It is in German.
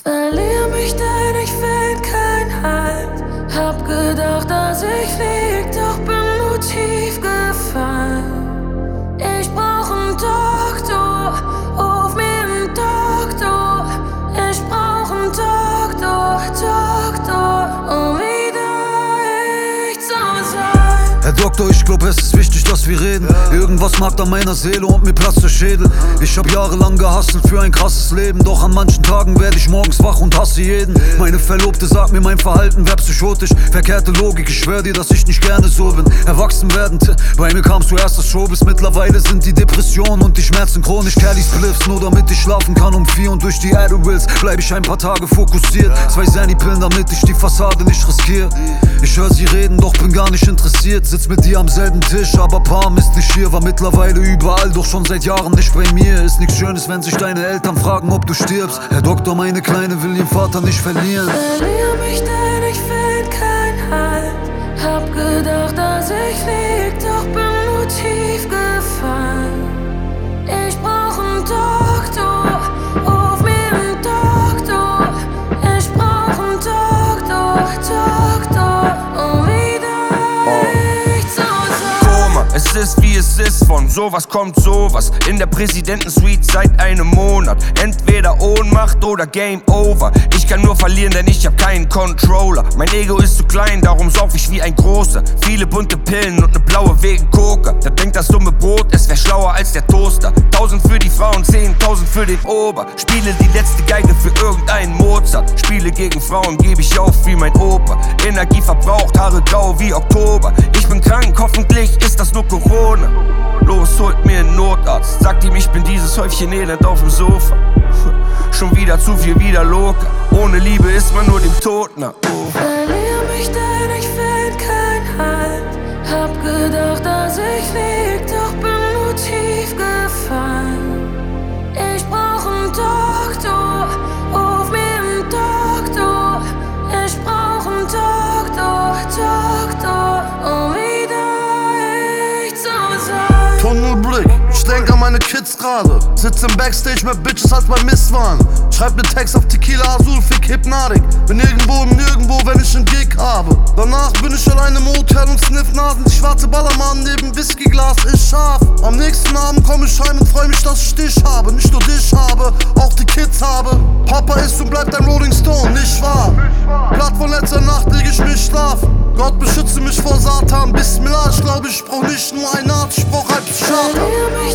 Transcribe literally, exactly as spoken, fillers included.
Verlier mich, denn ich find kein Halt. Hab gedacht, dass ich flieg, doch bin nur tief gefallen. Ich brauch einen Doktor, ruf mir einen Doktor. Ich brauch einen Doktor, Doktor, um wieder ich zu sein. Herr Doktor, ich glaub, es ist wichtig, dass wir reden. Irgendwas magt an meiner Seele und mir platzt der Schädel. Ich hab jahrelang gehustelt für ein krasses Leben, doch an manchen Tagen werd ich morgens wach und hasse jeden. Meine Verlobte sagt mir, mein Verhalten wär psychotisch. Verkehrte Logik, ich schwör dir, dass ich nicht gerne so bin. Erwachsen werdend, bei mir kam zuerst das Showbiz. Mittlerweile sind die Depressionen und die Schmerzen chronisch. Kehr die Spliffs nur damit ich schlafen kann um vier. Und durch die Adderalls bleib ich ein paar Tage fokussiert. Zwei Sandy-Pillen, damit ich die Fassade nicht riskier. Ich hör sie reden, doch bin gar nicht interessiert. Sitz mit dir am selben Tisch, aber Palm ist nicht hier. War mittlerweile überall, doch schon seit Jahren nicht bei mir. Ist nichts Schönes, wenn sich deine Eltern fragen, ob du stirbst. Herr Doktor, meine Kleine will ihren Vater nicht verlieren. Verlier mich, denn ich find kein Halt. Hab gedacht, dass ich flieg, doch bin nur tief gefallen. Ich brauch einen Doktor, ruf mir einen Doktor. Ich brauch einen Doktor, Doktor, um wieder ich zu sein. Koma, es ist wie es ist, von sowas kommt sowas. In der Präsidentensuite seit einem Monat. Entweder Ohnmacht oder Game Over. Ich kann nur verlieren, denn ich hab keinen Controller. Mein Ego ist zu klein, darum sauf ich wie ein Großer. Viele bunte Pillen und ne blaue wegen Coca. Da denkt das dumme Brot, es wär schlauer als der Toaster. Tausend für die Frauen, zehntausend für den Ober. Spiele die letzte Geige für irgendeinen Mozart. Spiele gegen Frauen, geb ich auf wie mein Opa. Energie verbraucht, Haare grau wie Oktober. Ich bin krank, hoffentlich ist das nur Corona. Los, holt mir einen Notarzt. Sagt ihm, ich bin dieses Häufchen Elend auf dem Sofa. Schon wieder zu viel, wieder locker. Ohne Liebe ist man nur dem Tod nah. Oh. Verlier mich, denn ich find kein Halt. Hab gedacht, dass ich flieg, doch bin nur tief gefallen. Ich brauch einen Doktor, ruf mir einen Doktor. Ich brauch einen Doktor, Doktor, um wieder ich zu sein. Tunnelblick, ich denk an meine Kids gerade. Sitz im Backstage mit Bitches als bei Misswahlen. Schreib ne Text auf Tequila Azul, fick Hypnatik. Bin irgendwo und nirgendwo, wenn ich einen Gig habe. Danach bin ich allein im Hotel und sniff Nasen. Die schwarze Ballermann neben Whiskyglas ist scharf. Am nächsten Abend komm ich heim und freu mich, dass ich dich habe. Nicht nur dich habe, auch die Kids habe. Papa ist und bleibt ein Rolling Stone, nicht wahr? Platt von letzter Nacht leg ich mich schlafen. Gott beschütze mich vor Satan. Bismillah, ich glaub, ich brauch nicht nur einen Arzt, ich brauch ein Psychiater. Verlier mich,